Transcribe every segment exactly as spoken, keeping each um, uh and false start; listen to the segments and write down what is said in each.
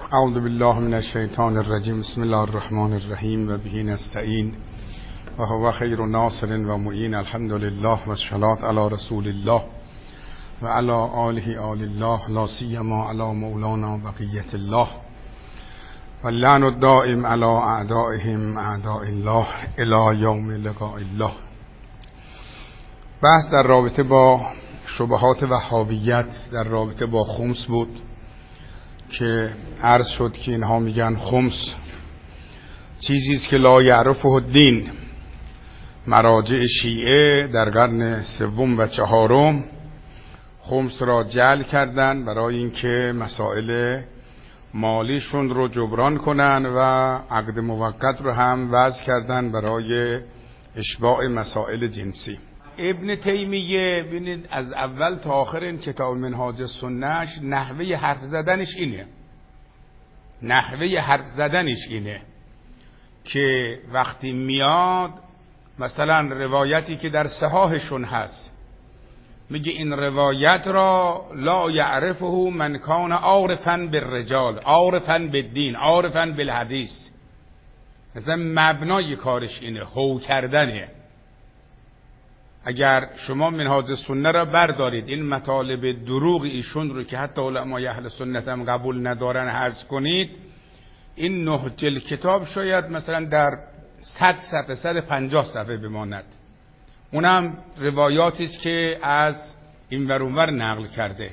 اعوذ بالله من الشیطان الرجیم. بسم الله الرحمن الرحیم و به نستعین و هو خیر ناصر و معین. الحمد لله و الصلاة علی رسول الله و علی آله آل الله، لا سیما علی مولانا بقیة الله و اللعن الدائم علی اعدائهم اعداء الله الی یوم لقاء الله. بحث در رابطه با شبهات وهابیت در رابطه با خمس بود که عرض شد که اینها میگن خمس چیزی است که لا یعرفه الدین. مراجع شیعه در قرن سوم و چهارم خمس را جعل کردن برای اینکه مسائل مالیشون رو جبران کنن و عقد موقت رو هم وضع کردن برای اشباع مسائل جنسی. ابن تیمیه ببینید از اول تا آخر این کتاب منهاج السنهش نحوه حرف زدنش اینه نحوه حرف زدنش اینه که وقتی میاد مثلا روایتی که در صحاحشون هست میگه این روایت را لا یعرفه من کان عارفا بالرجال عارفا بالدین عارفا بالحدیث. مثلا مبنای کارش اینه، هو کردنه. اگر شما منهاج السنه را بردارید این مطالب دروغ ایشون رو که حتی علمای اهل سنت هم قبول ندارن حذف کنید، این نه جلد کتاب شاید مثلا در صد صفحه صد و پنجاه صفحه بماند. اونم روایاتی است که از این ور اون ور نقل کرده،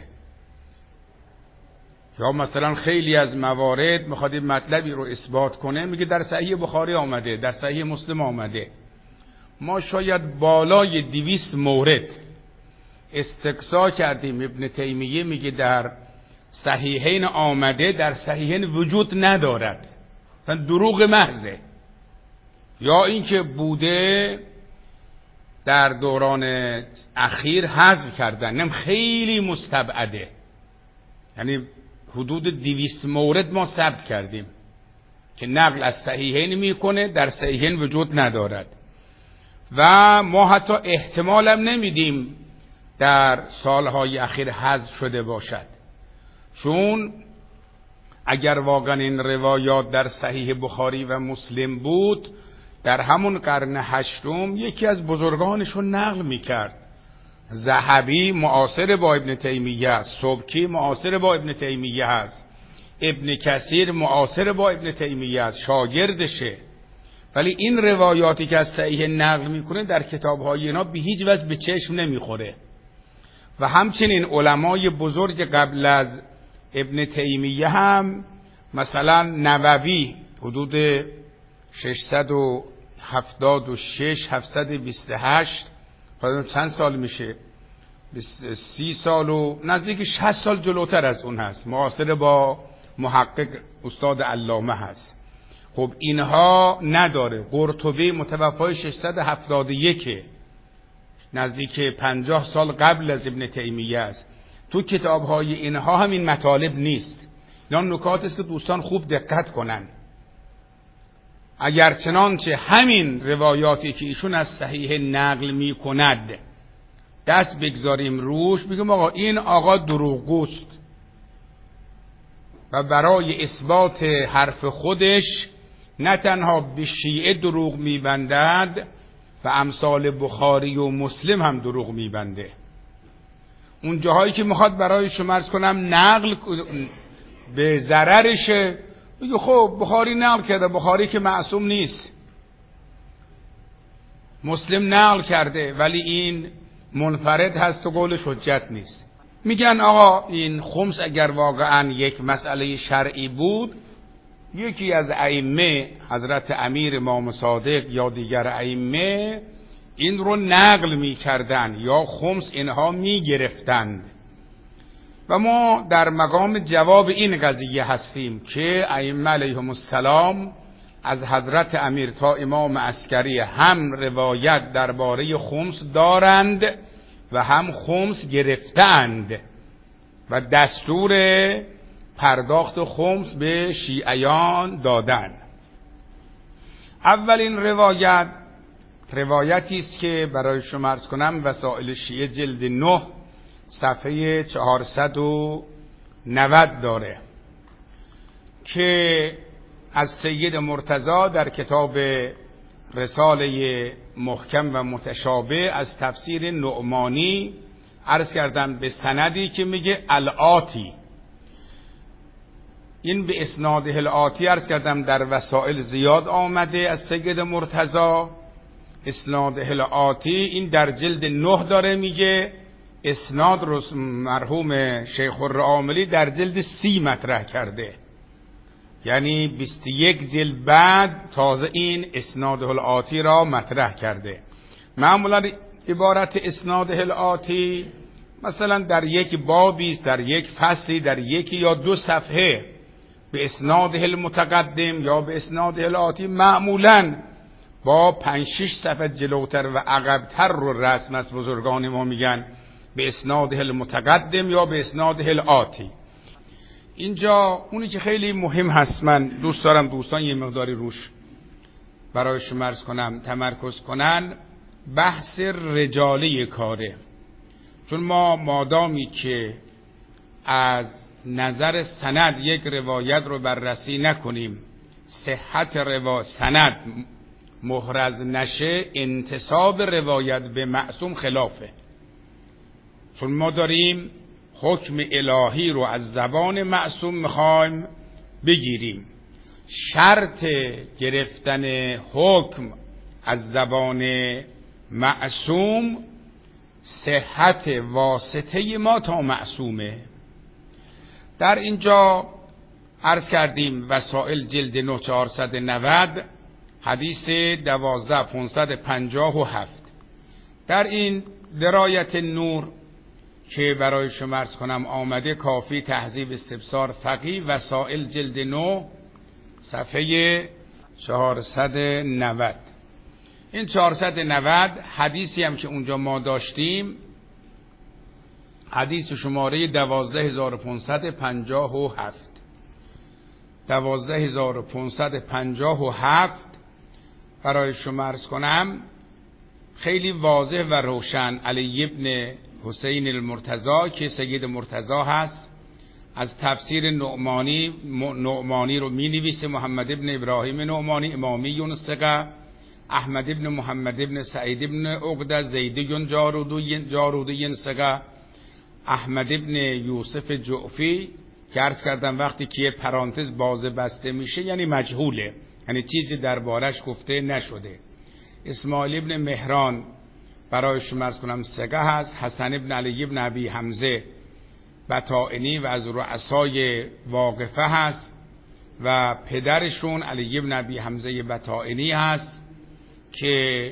یا مثلا خیلی از موارد میخواد این مطلبی رو اثبات کنه، میگه در صحیح بخاری آمده، در صحیح مسلم آمده. ما شاید بالای دویست مورد استقصا کردیم. ابن تیمیه میگه در صحیحین آمده، در صحیحین وجود ندارد، مثلا دروغ محضه، یا اینکه بوده در دوران اخیر حذف کردن، نم خیلی مستبعده. یعنی حدود دویست مورد ما ثبت کردیم که نقل از صحیحین میکنه، در صحیحین وجود ندارد و ما حتی احتمالم نمیدیم در سالهای اخیر حذف شده باشد، چون اگر واقعا این روایات در صحیح بخاری و مسلم بود در همون قرن هشتم یکی از بزرگانشون نقل میکرد. ذهبی معاصر با ابن تیمیه است، سبکی معاصر با ابن تیمیه است، ابن کثیر معاصر با ابن تیمیه است، شاگردشه. ولی این روایاتی که از صحیح نقل میکنه در کتاب‌های اینا به هیچ وجه به چشم نمیخوره. و همچنین علمای بزرگ قبل از ابن تیمیه هم مثلا نووی حدود ششصد و هفتاد و شش هفتصد و بیست و هشت چند سال میشه، سی سال و نزدیک شصت سال جلوتر از اون هست، معاصر با محقق استاد علامه هست. خب اینها نداره. قرطبی متوفای ششصد و هفتاد و یک، نزدیک پنجاه سال قبل از ابن تیمیه است. تو کتاب‌های اینها هم این مطالب نیست. اینا نکات است که دوستان خوب دقت کنن. اگر چنانچه همین روایاتی که ایشون از صحیح نقل میکند دست بگذاریم روش، بگیم آقا این آقا دروغگوست و برای اثبات حرف خودش نه تنها به شیعه دروغ میبندد و امثال بخاری و مسلم هم دروغ میبنده. اون جاهایی که میخواد برای شما عرض کنم نقل به ضررشه، میگه خب بخاری نقل کرده، بخاری که معصوم نیست، مسلم نقل کرده ولی این منفرد هست و قولش حجت نیست. میگن آقا این خمس اگر واقعا یک مسئله شرعی بود، یکی از ائمه حضرت امیر امام صادق یا دیگر ائمه این رو نقل می کردن یا خمس اینها می گرفتند و ما در مقام جواب این قضیه هستیم که ائمه علیهم السلام از حضرت امیر تا امام عسکری هم روایت درباره خمس دارند و هم خمس گرفتند و دستور پرداخت خمس به شیعیان دادن. اولین روایت روایتی است که برای شما عرض کنم وسائل شیعه جلد نه صفحه چهارصد و نود داره که از سید مرتضی در کتاب رساله محکم و متشابه از تفسیر نعمانی عرض کردم به سندی که میگه الآتی. این به اسناد الآتی عرض کردم در وسائل زیاد آمده از سید مرتضی. اسناد الآتی این در جلد نه داره میگه، اسناد رو مرحوم شیخ الرعاملی در جلد سی مطرح کرده، یعنی بیست و یک جلد بعد تازه این اسناد الآتی را مطرح کرده. معمولا عبارت اسناد الآتی مثلا در یک بابی، در یک فصلی، در یک یا دو صفحه به اسناد المتقدم یا به اسناد الآتی معمولا با پنج شش صفحه جلوتر و عقبتر رو رسم از بزرگان ما میگن به اسناد المتقدم یا به اسناد الآتی. اینجا اونی که خیلی مهم هست، من دوست دارم دوستان یه مقداری روش برای شما عرض کنم تمرکز کنن، بحث رجاله کاره. چون ما مادامی که از نظر سند یک روایت رو بررسی نکنیم، صحت روا سند محرز نشه، انتساب روایت به معصوم خلافه. چون ما داریم حکم الهی رو از زبان معصوم میخوایم بگیریم. شرط گرفتن حکم از زبان معصوم صحت واسطه ما تا معصومه. در اینجا عرض کردیم وسائل جلد نه چهارصد و نود حدیث دوازده پانصد و پنجاه و هفت. در این درایت نور که برای شما عرض کنم آمده، کافی تهذیب استبصار فقیه، وسائل جلد نه صفحه چهارصد و نود. این چهارصد و نود حدیثی هم که اونجا ما داشتیم، حدیث شماره دوازده هزار و پانصد و پنجاه و هفت دوازده هزار و پانصد و پنجاه و هفت برای شما عرض کنم خیلی واضح و روشن. علی ابن حسین المرتضی که سید مرتضی هست، از تفسیر نعمانی نعمانی رو می نویسه محمد ابن ابراهیم نعمانی امامی ثقه، احمد ابن محمد ابن سعید ابن عقده زیدی جارودی جارودی ثقه، احمد ابن یوسف جعفی که عرض کردم وقتی که پرانتز باز بسته میشه یعنی مجهوله، یعنی چیزی دربارش گفته نشده. اسماعیل ابن مهران برای شما عرض کنم ثقه هست. حسن ابن علی ابن ابی حمزه بطائنی و از رؤسای واقفه هست و پدرشون علی ابن ابی حمزه بطائنی هست که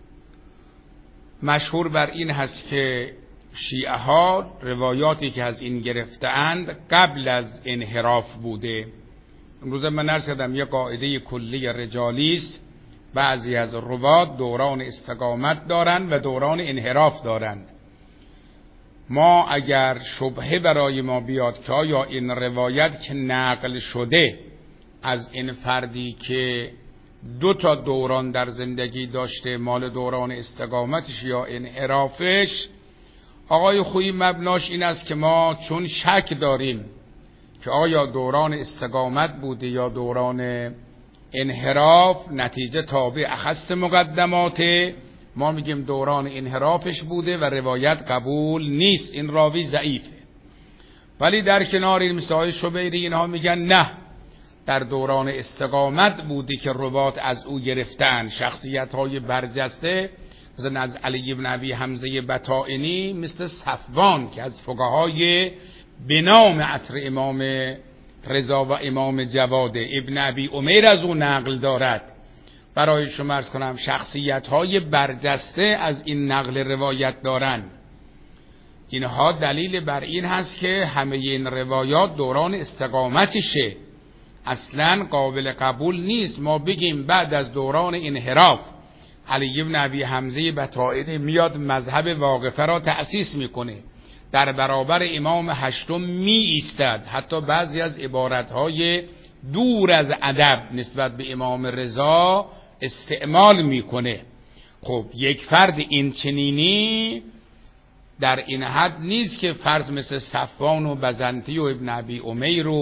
مشهور بر این هست که شیعه ها روایاتی که از این گرفته‌اند قبل از انحراف بوده. امروز من عرض کردم یه قاعده کلی رجالی است، بعضی از روات دوران استقامت دارند و دوران انحراف دارند. ما اگر شبهه برای ما بیاد که آیا این روایت که نقل شده از این فردی که دو تا دوران در زندگی داشته، مال دوران استقامتش یا انحرافش، آقای خویی مبناش این است که ما چون شک داریم که آیا دوران استقامت بوده یا دوران انحراف، نتیجه تابع اخص مقدماته، ما میگیم دوران انحرافش بوده و روایت قبول نیست، این راوی ضعیفه. ولی در کنار این مثال شبیری اینها میگن نه، در دوران استقامت بوده که روات از او گرفتن، شخصیت های برجسته مثل از علی ابن ابی حمزه بطائنی، مثل صفوان که از فقهای به نام عصر امام رضا و امام جواد، ابن ابی امیر از او نقل دارد. برای شما عرض کنم شخصیت های برجسته از این نقل روایت دارند. اینها دلیل بر این هست که همه این روایات دوران استقامتشه، اصلا قابل قبول نیست ما بگیم بعد از دوران انحراف علی ابن ابی حمزه بطائنی میاد مذهب واقفه را تأسیس میکنه، در برابر امام هشتم می ایستد، حتی بعضی از عبارتهای دور از ادب نسبت به امام رضا استعمال میکنه. خب یک فرد این چنینی در این حد نیست که فرض مثل صفوان و بزنطی و ابن ابی امیر و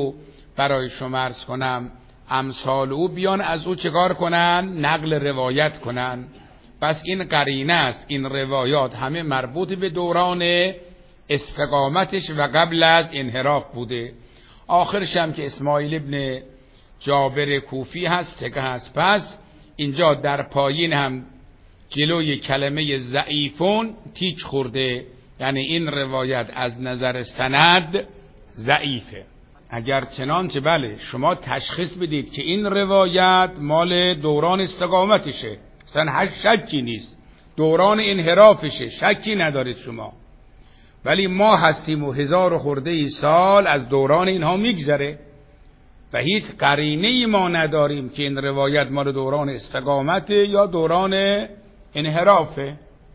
برای شما عرض کنم امثال او بیان از او چکار کنن؟ نقل روایت کنن. پس این قرینه است، این روایات همه مربوط به دوران استقامتش و قبل از انحراف بوده. آخرش هم که اسماعیل ابن جابر کوفی هست، تکه هست. پس اینجا در پایین هم جلوی کلمه ضعیفون تیک خورده، یعنی این روایت از نظر سند ضعیفه. اگر چنانچه بله شما تشخیص بدید که این روایت مال دوران استقامتشه، اصلا هر شکی نیست، دوران انحرافشه، شکی ندارید شما، ولی ما هستیم و هزار خورده ای سال از دوران اینها میگذره و هیچ قرینه‌ای ما نداریم که این روایت مال دوران استقامت یا دوران انحرافه.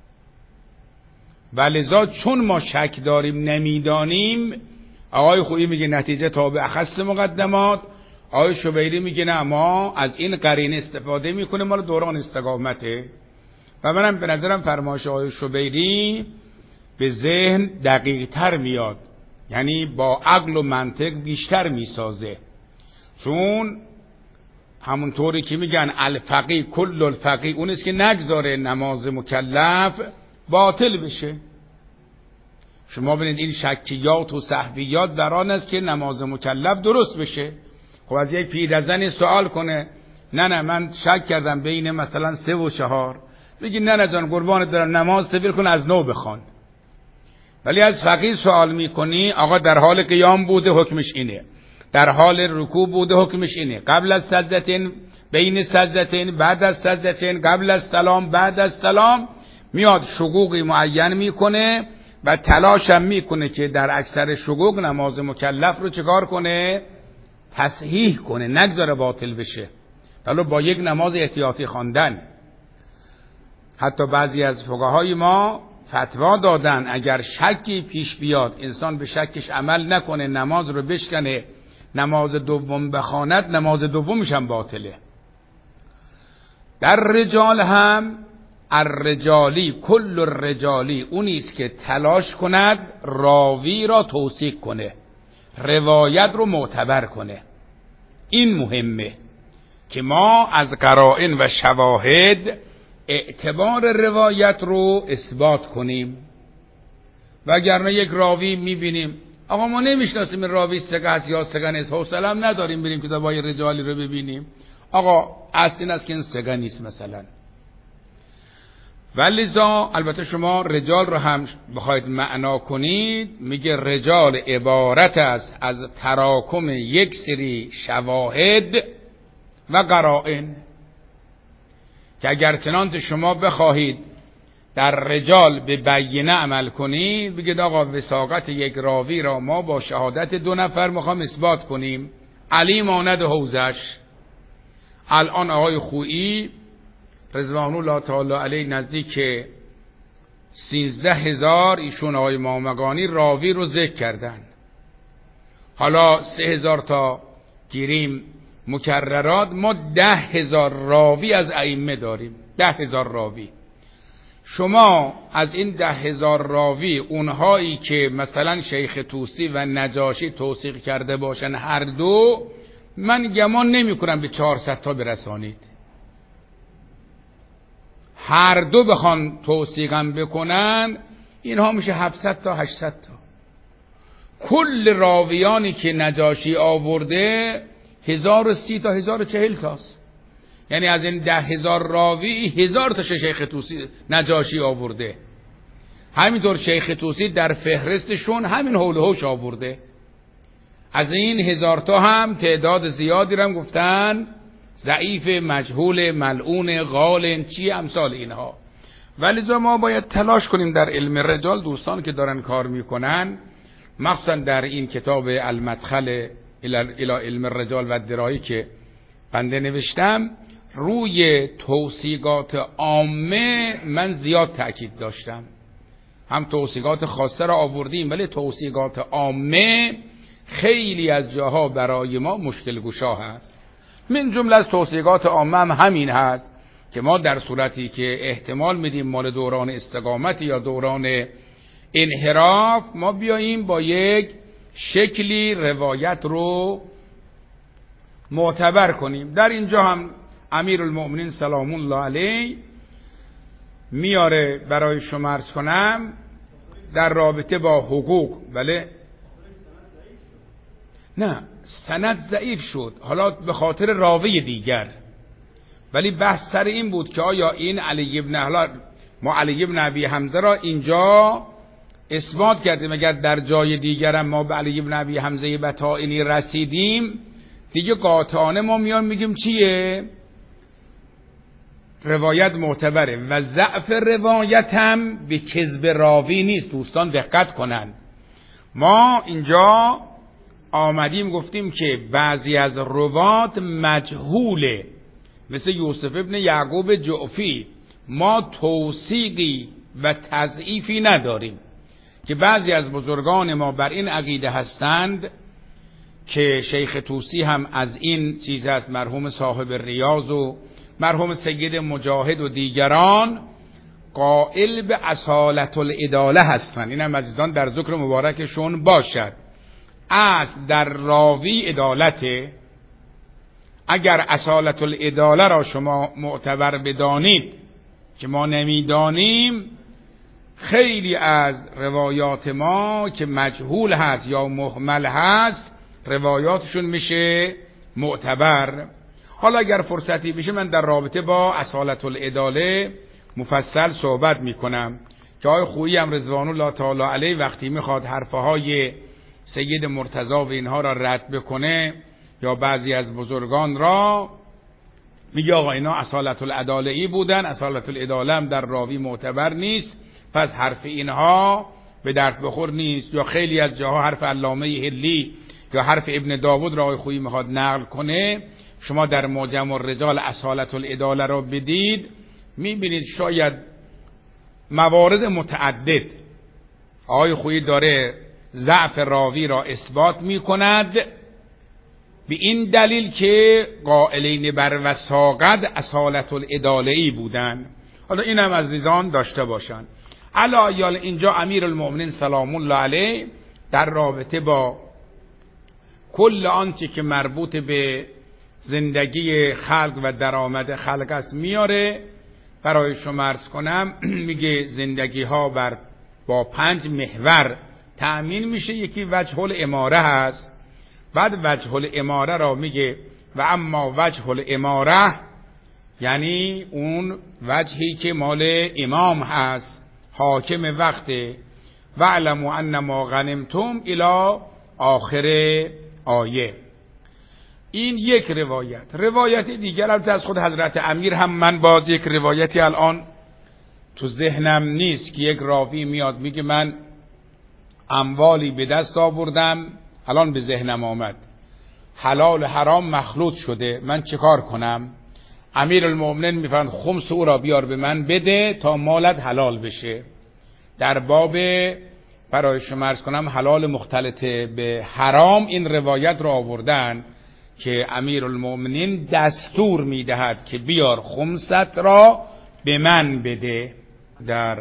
ولذا چون ما شک داریم نمیدانیم، آقای خویی میگه نتیجه تابع اخص مقدمات، آقای شبیری میگه نه ما از این قرینه استفاده میکنه مال دوران استقامته. و منم به نظرم فرمایش آقای شبیری به ذهن دقیق تر میاد، یعنی با عقل و منطق بیشتر میسازه، چون همونطوری که میگن الفقی کل الفقی، اون است که نگذاره نماز مکلف باطل بشه. شما ببینید این شکیات و سهویات در آن است که نماز مکلف درست بشه. خب از یک پیرزن سوال کنه نه نه من شک کردم بین مثلا سه و چهار، بگی نه نه جان قربانت دارم نماز سفر کن از نو بخوان. ولی از فقیه سوال میکنی آقا در حال قیام بوده حکمش اینه، در حال رکوع بوده حکمش اینه، قبل از سجدتین، بین سجدتین، بعد از سجدتین، قبل از سلام، بعد از سلام، میاد شقوقی معین میکنه و تلاش هم میکنه که در اکثر شقوق نماز مکلف رو چکار کنه؟ تصحیح کنه، نگذاره باطل بشه، ولی با یک نماز احتیاطی خواندن. حتی بعضی از فقهای ما فتوا دادن اگر شکی پیش بیاد انسان به شکش عمل نکنه، نماز رو بشکنه، نماز دوم بخواند، نماز دومش هم باطله. در رجال هم الرجالی کل الرجالی اونیست که تلاش کند راوی را توثیق کنه، روایت رو معتبر کنه. این مهمه که ما از قرائن و شواهد اعتبار روایت رو اثبات کنیم. وگرنه یک راوی میبینیم آقا ما نمیشناسیم این راوی ثقه است یا ثقه نیست، حوصله هم نداریم بریم کتابای رجالی رو ببینیم، آقا اصل این است که این ثقه نیست مثلا. ولذا البته شما رجال رو هم بخواید معنا کنید، میگه رجال عبارت است از تراکم یک سری شواهد و قرائن، که اگر چنانچه شما بخواهید در رجال به بیینه عمل کنید، بگید آقا وثاقت یک راوی را ما با شهادت دو نفر میخوام اثبات کنیم، علی ماند حوزش. الان آقای خویی رضوان الله تعالی علیه نزدیک سیزده هزار ایشون آقای مامگانی راوی رو ذکر کردن. حالا سه هزار تا گیریم مکررات، ما ده هزار راوی از ائمه داریم، ده هزار راوی. شما از این ده هزار راوی اونهایی که مثلا شیخ طوسی و نجاشی توثیق کرده باشن هر دو، من گمان نمی کنم به چهارصد تا برسانید. هر دو بخوان توثیقم بکنن اینها میشه هفتصد تا هشتصد تا. کل راویانی که نجاشی آورده هزار و سی تا هزار و چهل تاست، یعنی از این ده هزار راوی هزار تا شیخ طوسی نجاشی آورده. همینطور شیخ طوسی در فهرستشون همین حول و حوش آورده. از این هزار تا هم تعداد زیادی رو هم گفتن ضعیف، مجهول، ملعون، غال، چی امثال اینها. ولذا ما باید تلاش کنیم در علم رجال، دوستان که دارن کار میکنن، مخصوصا در این کتاب المدخل الی علم الرجال و درایی که بنده نوشتم، روی توصیقات عامه من زیاد تأکید داشتم. هم توصیقات خاصه را آوردیم، ولی توصیقات عامه خیلی از جاها برای ما مشکل گشا هست. من جمله از توصیقات عامه هم همین هست که ما در صورتی که احتمال میدیم مال دوران استقامت یا دوران انحراف، ما بیاییم با یک شکلی روایت رو معتبر کنیم. در اینجا هم امیرالمؤمنین سلام الله علیه میاره برای شما عرض کنم در رابطه با حقوق. بله نه سند ضعیف شد حالا به خاطر راوی دیگر، ولی بحث سر این بود که آیا این علی ابن حالا ما علی ابن ابی حمزه را اینجا اثبات کردیم، اگر در جای دیگر هم ما به علی ابن ابی حمزه بطائنی رسیدیم دیگه قاطعانه ما میان میگیم چیه؟ روایت معتبره و ضعف روایت هم به کذب راوی نیست. دوستان دقت کنن، ما اینجا آمدیم گفتیم که بعضی از روات مجهوله، مثل یوسف ابن یعقوب جعفی ما توثیقی و تضعیفی نداریم، که بعضی از بزرگان ما بر این عقیده هستند که شیخ طوسی هم از این چیز است، مرحوم صاحب ریاض و مرحوم سید مجاهد و دیگران قائل به اصالت العداله هستند. این هم عزیزان در ذکر مبارکشون باشد. اصل در راوی عدالته. اگر اصالت العداله را شما معتبر بدانید که ما نمیدانیم، خیلی از روایات ما که مجهول هست یا مهمل هست روایاتشون میشه معتبر. حالا اگر فرصتی بشه من در رابطه با اصالت العداله مفصل صحبت میکنم که آقای خویی هم رضوان الله تعالی علیه وقتی میخواد حرفهای سید مرتضی و اینها را رد بکنه یا بعضی از بزرگان را، میگه آقا اینا اصالت العداله ای بودن، اصالت العداله هم در راوی معتبر نیست، پس حرف اینها به درد بخور نیست. یا خیلی از جاها حرف علامه هلی یا حرف ابن داود را آقای خویی میخواد نقل کنه، شما در معجم الرجال اصالت العداله را بدید میبینید شاید موارد متعدد آقای خویی داره ضعف راوی را اثبات میکند به این دلیل که قائلین بر وثاقت اصالت العداله ای بودن. حالا اینم از عزیزان داشته باشن. علی اینجا امیرالمؤمنین سلام الله علیه در رابطه با کل آنچه که مربوط به زندگی خلق و درآمد خلق است میاره برای شما عرض کنم. میگه زندگی ها بر با پنج محور تأمین میشه. یکی وجه الاماره هست، بعد وجه الاماره را میگه و اما وجه الاماره یعنی اون وجهی که مال امام هست، حاکم وقته، و علموا انما غنمتم الی آخر آیه. این یک روایت. روایت دیگر البته از خود حضرت امیر هم من باز یک روایتی الان تو ذهنم نیست که یک راوی میاد میگه من اموالی به دست آوردم، الان به ذهنم آمد حلال و حرام مخلوط شده، من چه کار کنم؟ امیرالمؤمنین میفرماند خمس او را بیار به من بده تا مالت حلال بشه. در باب برای شما عرض کنم حلال مختلط به حرام این روایت را آوردن که امیرالمؤمنین دستور میدهد که بیار خمست را به من بده. در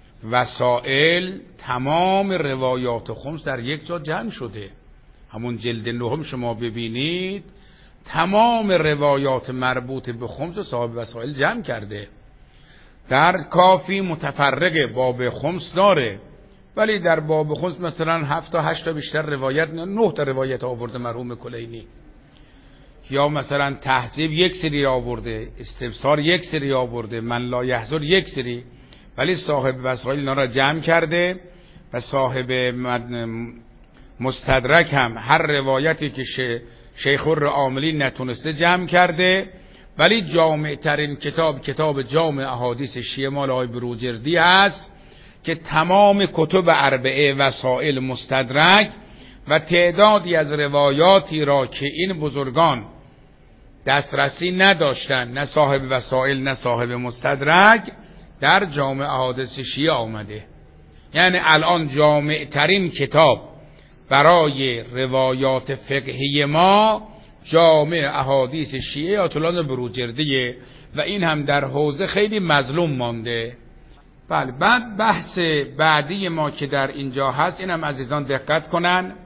وسائل تمام روایات خمس در یک جا جمع شده. همون جلد نهم شما ببینید تمام روایات مربوط به خمس صاحب وسائل جمع کرده. در کافی متفرقه باب خمس داره، ولی در باب خمس مثلا هفت تا هشت تا بیشتر روایت نه تا روایت آورده مرحوم کلینی. یا مثلا تهذیب یک سری آورده، استبصار یک سری آورده، من لا یحضر یک سری، ولی صاحب وسائل اینا را جمع کرده و صاحب مستدرک هم هر روایتی که شیخ العاملی نتونسته جمع کرده. ولی جامع ترین کتاب کتاب جامع احادیث شیعه مال آقای بروجردی است که تمام کتب اربعه وسائل مستدرک و تعدادی از روایاتی را که این بزرگان دسترسی نداشتن، نه صاحب وسائل نه صاحب مستدرک، در جامع احادیث شیعه آمده. یعنی الان جامع ترین کتاب برای روایات فقهی ما جامع احادیث شیعه آیت الله بروجردیه و این هم در حوزه خیلی مظلوم مانده. بله، بعد بحث بعدی ما که در اینجا هست اینم عزیزان دقت کنن.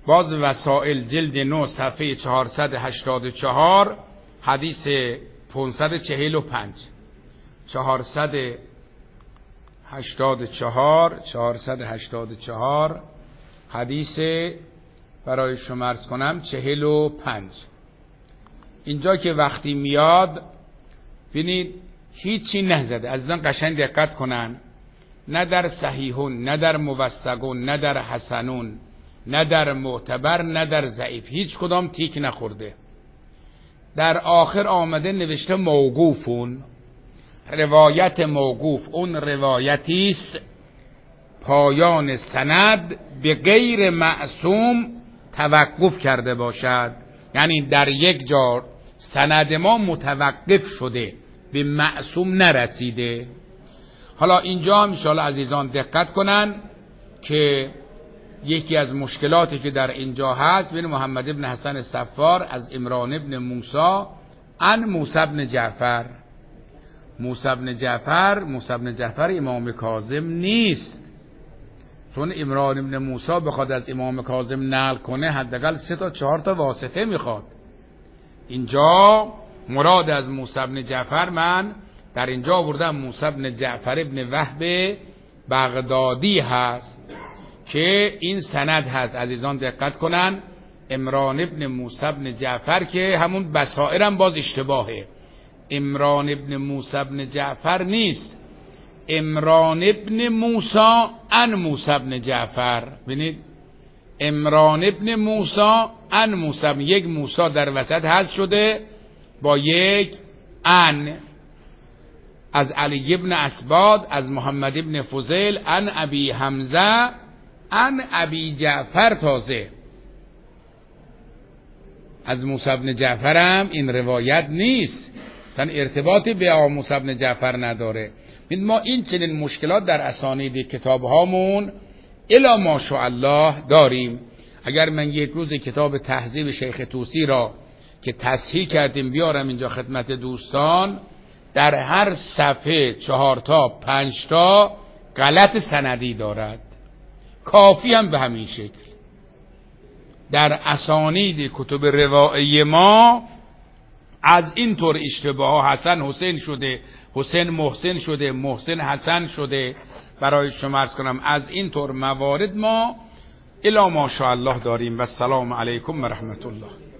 باز وسائل جلد نه صفحه چهارصد و هشتاد و چهار حدیث پانصد و چهل و پنج. چهارصد و هشتاد و چهار چهارصد و هشتاد و چهار حدیث برای شما عرض کنم چهل و پنج. اینجا که وقتی میاد ببینید هیچی نزده، عزیزان قشنگ دقت کنن، نه در صحیحون، نه در موثقون، نه در حسنون، نه در معتبر، نه در ضعیف، هیچ کدام تیک نخورده. در آخر آمده نوشته موقوفون، روایت موقوف اون روایتی است پایان سند به غیر معصوم توقف کرده باشد، یعنی در یک جا سند ما متوقف شده به معصوم نرسیده. حالا اینجا هم انشاءالله عزیزان دقت کنن که یکی از مشکلاتی که در اینجا هست بین محمد ابن حسن صفار از عمران ابن موسی عن موسی ابن جعفر. موسی ابن جعفر موسی ابن جعفر امام کاظم نیست، چون عمران ابن موسی بخواد از امام کاظم نقل کنه حداقل سه تا چهار تا واسطه میخواد. اینجا مراد از موسی ابن جعفر من در اینجا آوردم موسی ابن جعفر ابن وهب بغدادی هست که این سند هست. عزیزان دقت کنن، عمران ابن موسی ابن جعفر که همون بصائرم باز اشتباهه، عمران ابن موسی ابن جعفر نیست، عمران ابن موسی عن موسی ابن جعفر. ببینید عمران ابن موسی عن موسی، یک موسی در وسط حذف شده با یک عن، از علی ابن اسباد از محمد ابن فضیل عن ابی حمزه عن ابی جعفر، تازه از موسی ابن جعفر هم این روایت نیست، اصلا ارتباطی به موسی ابن جعفر نداره. ما این چنین مشکلات در اسانید کتاب هامون الا ماشاءالله داریم. اگر من یک روز کتاب تهذیب شیخ طوسی را که تصحیح کردیم بیارم اینجا خدمت دوستان، در هر صفحه چهار تا پنج تا غلط سندی دارد، کافی هم به همین شکل. در اسانید کتب روایی ما از این طور اشتباه ها حسن حسین شده، حسین محسن شده، محسن حسن شده، برای شما عرض کنم از این طور موارد ما الا ماشاءالله داریم. و السلام علیکم و رحمت الله.